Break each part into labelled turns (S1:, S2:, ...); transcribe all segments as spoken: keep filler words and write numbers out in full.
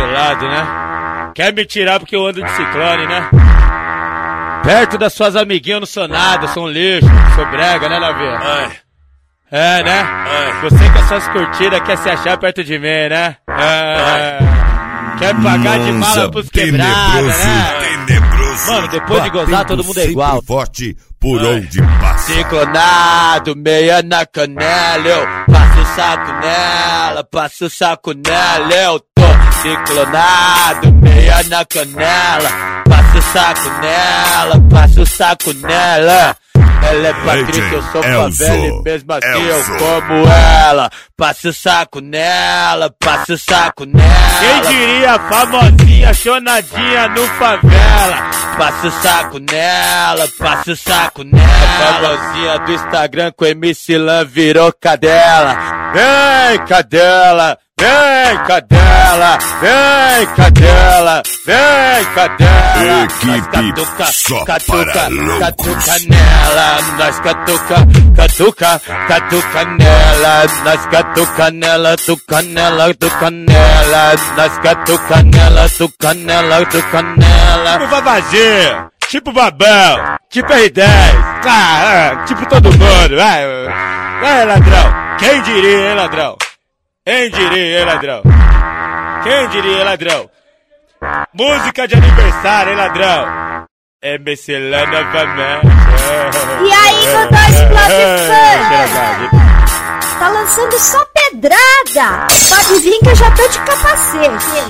S1: Favelado, né? Quer me tirar porque eu ando de ciclone, né? Perto das suas amiguinhas eu não sou nada, eu sou um lixo, sou brega, né, Lavinha?
S2: Ai.
S1: É, né?
S2: Ai.
S1: Você com as suas curtidas quer se achar perto de mim, né? É. Quer pagar de mala pros quebrados, né?
S2: Tenebroso.
S1: Mano, depois de gozar todo mundo é igual.
S2: Forte por onde passa.
S1: Ciclonado, meia na canela, eu passo o saco nela, passo o saco nela, eu tô ciclonado, meia na canela, passo o saco nela, passo o saco nela. Ela é Patrícia, eu sou favela e mesmo assim eu como ela. Passo o saco nela, passo o saco nela. Quem diria famosinha, chonadinha no favela. Passo o saco nela, passo o saco nela. Famosinha do Instagram com M C Lan virou cadela. Vem cadela, vem cadela, vem cadela, vem cadela.
S2: Equipe
S1: catuca,
S2: só
S1: catuca,
S2: para loucos.
S1: catuca nela, nós catuca, catuca, catuca nela, nós catuca nela, tuca nela, tuca nela, nós catuca nela, tuca nela, tuca nela. Tipo Vavazinho, tipo Babão, tipo R dez, ah, tipo todo mundo, vai, vai ladrão, quem diria, hein, ladrão? Quem diria, hein, ladrão? Quem diria, hein, ladrão? Música de aniversário, hein, ladrão? É M C Lan novamente.
S3: E aí, Godoy Explode Funk? Tá lançando só pedrada. Pode vir que eu já tô de capacete.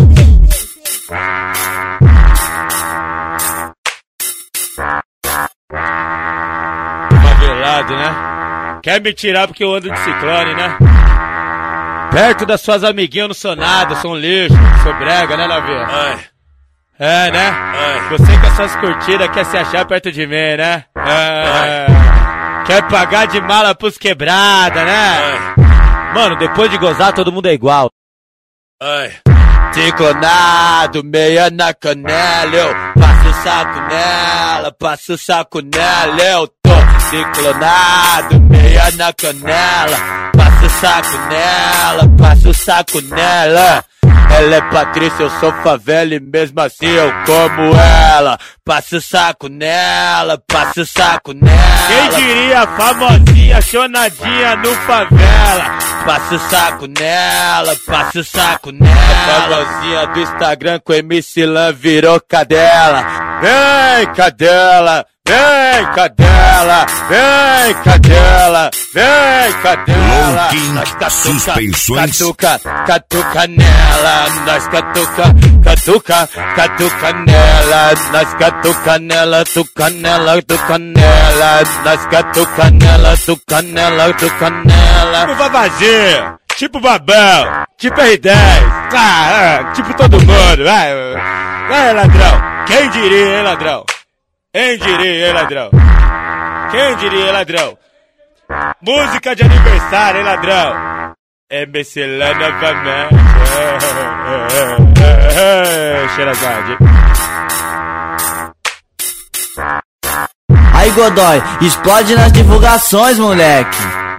S1: Favelado, né? Quer me tirar porque eu ando de ciclone, né? Perto das suas amiguinhas eu não sou nada, eu sou um lixo, sou brega, né, Lavinha?
S2: Ai.
S1: É, né?
S2: Ai.
S1: Você com as suas curtidas quer se achar perto de mim, né? É. Quer pagar de mala pros quebrada, né?
S2: Ai.
S1: Mano, depois de gozar todo mundo é igual.
S2: Ai.
S1: Ciclonado, meia na canela, eu passo o saco nela, passo o saco nela, eu tô ciclonado, meia na canela, passo o saco nela, passo o saco nela. Ela é Patrícia, eu sou favela e mesmo assim eu como ela. Passo o saco nela, passo o saco nela. Quem diria famosinha, chonadinha no favela. Passo o saco nela, passo o saco nela. Famosinha do Instagram com M C Lan virou cadela. Vem cadela, vem cadela, vem cadela, vem cadela.
S2: Nós catuca, suspensões.
S1: Catuca, catuca nela, nós catuca, catuca, catuca nela, nós catuca nela, tuca nela, tuca nela, nós catuca nela, tuca nela, tuca nela. Tipo Vavazinho, tipo Babão, tipo R dez, ah, tipo todo mundo, vai, vai ladrão, quem diria, hein, ladrão? Quem diria, hein, ladrão? Quem diria, hein, ladrão? Música de aniversário, hein, ladrão? É M C Lan novamente. Xerazade.
S4: Aí, Godoy, explode nas divulgações, moleque.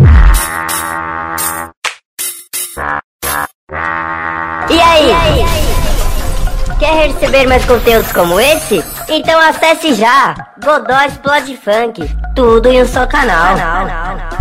S3: E aí? E aí? Quer receber mais conteúdos como esse? Então acesse já Godoy Explode Funk, tudo em um só canal. canal, canal.